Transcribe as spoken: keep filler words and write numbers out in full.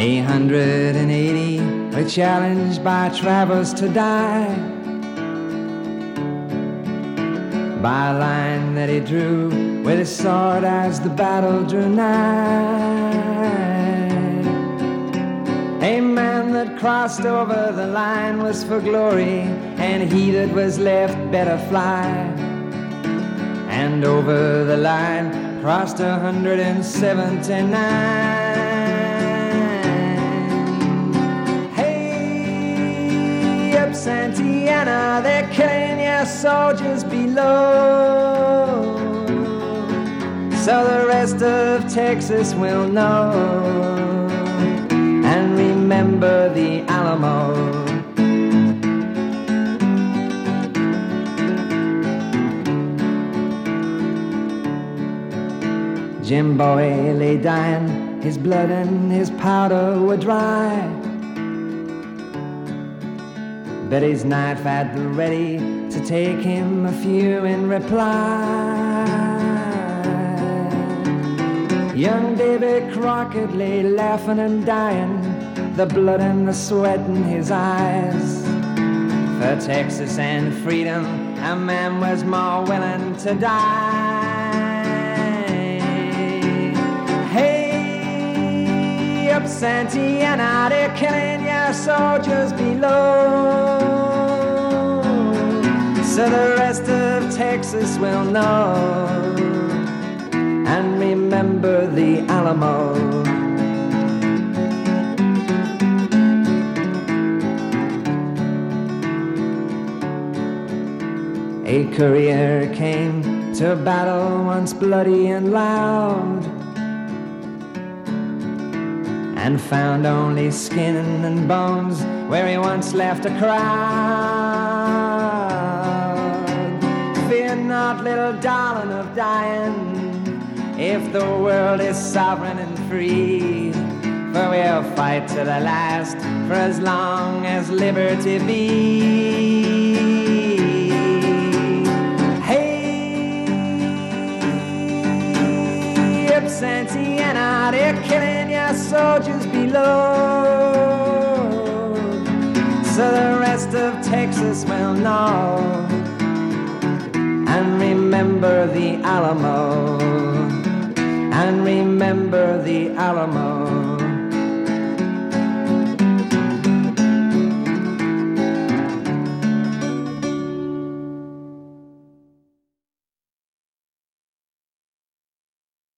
eight hundred eighty were challenged by Travers to die by a line that he drew with his sword as the battle drew nigh. A man that crossed over the line was for glory, and he that was left better fly. And over the line crossed a hundred and seventy-nine. Hey, up Santana, they're killing your soldiers below, so the rest of Texas will know. And remember the Alamo. Jim Bowie lay dying, his blood and his powder were dry. Betty's knife at the ready to take him a few in reply. Young Davy Crockett lay laughing and dying, the blood and the sweat in his eyes. For Texas and freedom, a man was more willing to die. Hey, up Santana, they're killing your soldiers below, so the rest of Texas will know. And remember the Alamo. A courier came to battle once bloody and loud, and found only skin and bones where he once left a crowd. Fear not, little darling of dying, if the world is sovereign and free, for we'll fight to the last for as long as liberty be. Hey, up Santana, they're killing your soldiers below, so the rest of Texas will know. And remember the Alamo. And remember the Alamo.